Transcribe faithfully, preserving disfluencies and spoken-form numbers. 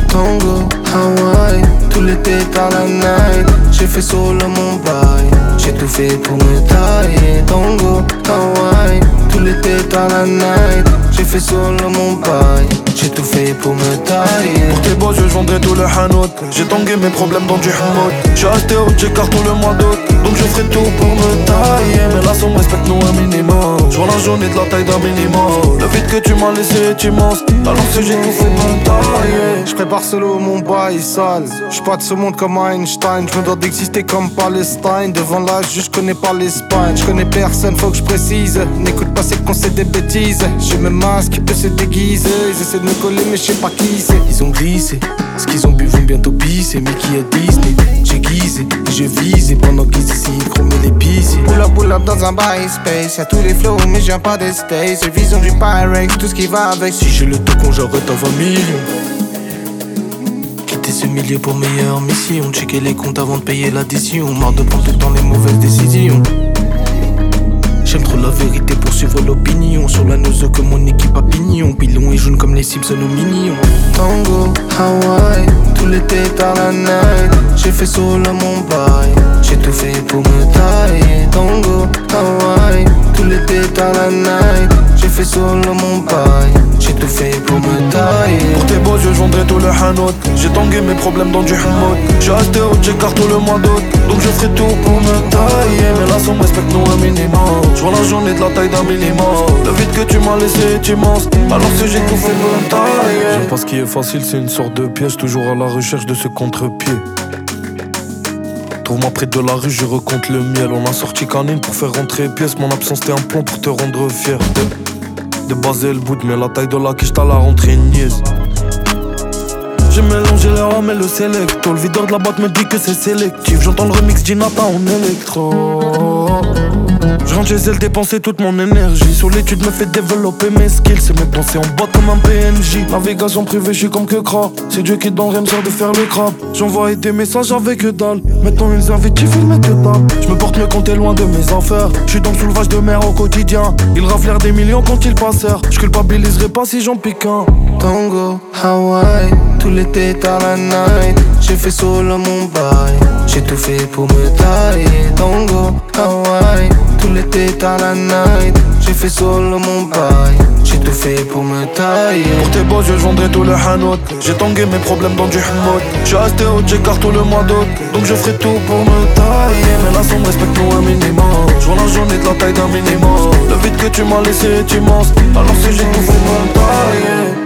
Tango, Hawaï, tout l'été dans la night. J'ai fait solo mon bail, j'ai tout fait pour me tailler. Tango, Hawaï, tout l'été dans la night. J'ai fait solo mon bail, j'ai tout fait pour me tailler. Pour tes beaux yeux je vendrai tout le hanout. J'ai tangué mes problèmes dans du hamout. J'ai acheté au check-car tout le mois d'août. Donc je ferai tout pour me tailler. Mais la somme respecte-nous un minimum. Je vois la journée de la taille d'un minimum. Le vide que tu m'as laissé est immense. Alors que j'ai tout fait pour me tailler. Je prépare solo mon bail sale. J'suis pas de ce monde comme Einstein. J'me dois d'exister comme Palestine. Devant l'âge, je connais pas l'Espagne. J'connais personne, faut que je précise. N'écoute pas ces conseils des bêtises. J'ai mes masques qui peut se déguiser. Ils essaient de me coller mais je sais pas qui c'est. Ils ont glissé, ce qu'ils ont bu vont bientôt pisser. Mais qui est Disney, j'ai guisé, j'ai visé. Pendant qu'ils ici chromaient les pistes. Pull up, pull up dans un bail space. Y'a tous les flows mais je viens pas des States. J'ai vision du Pyrex, tout ce qui va avec. Si j'ai le tocon j'arrête à vingt millions. Quitter ce milieu pour meilleure mission. Checker les comptes avant de payer l'addition. Marre de prendre tout le temps les mauvaises décisions. J'aime trop la vérité pour suivre l'opinion. Sur la nose que mon équipe a pignon. Pilon et jaune comme les Simpsons aux mignons. Tango, Hawaï, tout l'été dans la night. J'ai fait solo mon bail, j'ai tout fait pour me tailler. Tango, Hawaï, tout l'été dans la night. J'ai fait solo mon bail, j'ai tout fait pour me tailler. Pour tes beaux yeux je vendrai tout le hanout. J'ai tangué mes problèmes dans du hamout. J'ai acheté au check-car tout le mois d'août. Donc je ferai tout pour me tailler. Mais la somme respecte-nous un minimum. Je vois la journée de la taille d'un minimum. Le vide que tu m'as laissé est immense. Alors que j'ai tout fait pour me tailler. J'aime pas ce qui est facile, c'est une sorte de piège. Toujours à la recherche de ce contre-pied. Trouve-moi près de la rue, je recompte le miel. On a sorti canine pour faire rentrer pièces. Mon absence t'es un plomb pour te rendre fier. De baser le bout, mais la taille de la quiche t'as la rentrée niaise. J'ai mélangé les rames et le selecto. Le videur de la boîte me dit que c'est sélectif. J'entends le remix d'Inata en électro. Je rentre chez elle dépenser toute mon énergie. Sur l'étude me fait développer mes skills. C'est mes pensées en boîte comme un P N J. Navigation privée, je suis comme que cra. C'est Dieu qui donne, rien me sert de faire le crabe. J'envoie des messages avec que dalle. Maintenant ils invitent, tu filmes que dalle. Je me porte mieux quand t'es loin de mes affaires. Je suis dans le soulevage de mer au quotidien. Ils raflèrent des millions quand ils passèrent. Je culpabiliserai pas si j'en pique un. Tango, Hawaï, tout l'été dans la night. J'ai fait solo mon bail, j'ai tout fait pour me tailler. Tango, Hawaï, tout l'été dans la night. J'ai fait solo mon bail, j'ai tout fait pour me tailler. Pour tes beaux yeux je vendrai tout le hanout. J'ai tangué mes problèmes dans du hamout. J'ai acheté au check-car tout le mois d'août. Donc je ferai tout pour me tailler. Mais la somme respecte-nous un minimum. Je vois la journée de la taille d'un minimum. Le vide que tu m'as laissé est immense. Alors que j'ai tout fait pour me tailler.